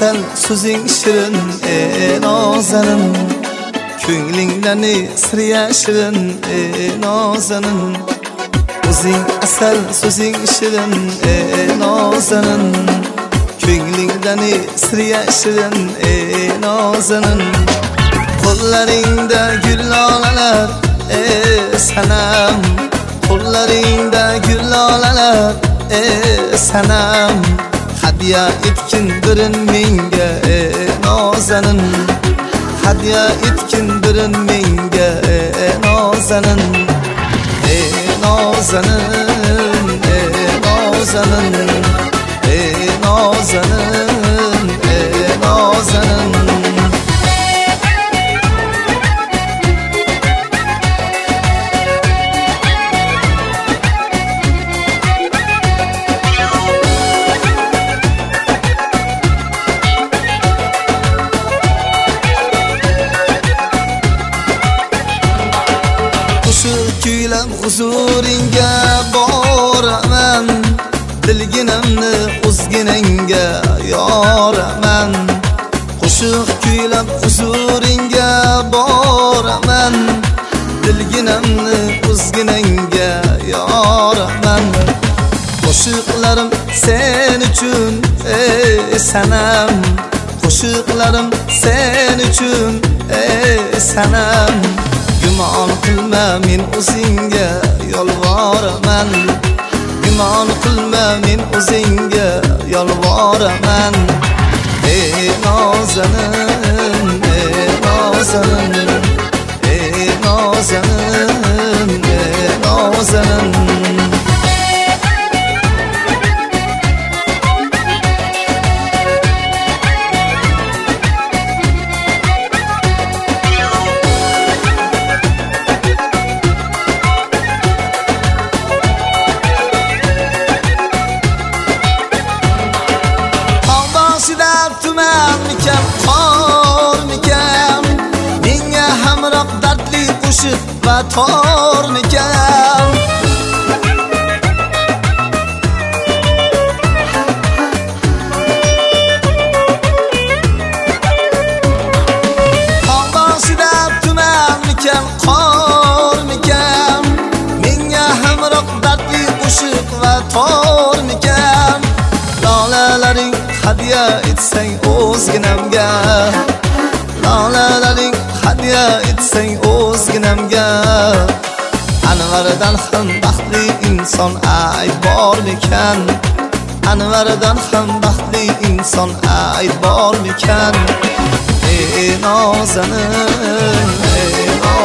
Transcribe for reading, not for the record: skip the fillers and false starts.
asal so'zing shirin nozanin ko'nglingdan sir yashirin nozanin o'zing asal so'zing shirin nozanin ko'nglingdan sir yashirin nozanin qo'llaringda gul lolalar sanam qo'llaringda gul lolalar sanam hadya etkin birin menga nozanin hadya etkin birin menga nozanin nozanin nozanin nozanin nozanin kuylab huzuringga boraman dilginamni o'zginangga yoraman qo'shiq kuylab huzuringga boraman dilginamni o'zginangga yoraman qo'shiqlarim sen uchun sanam qo'shiqlarim sen uchun sanam gumon qilma men o'zingga yolvoraman gumon qilma men o'zingga yolvoraman nozanin nozanin nozanin nozanin va tornikan Tog'boshida tumanmikan qormikan menga hamroq dardli qo'shiq va tornikan lolalaring hadya etsang o'zginamga lolalaring hadya etsang o'zginamga Anvardan ham baxtli inson ayb bormikan Anvardan ham baxtli inson ayb bormikan nozanin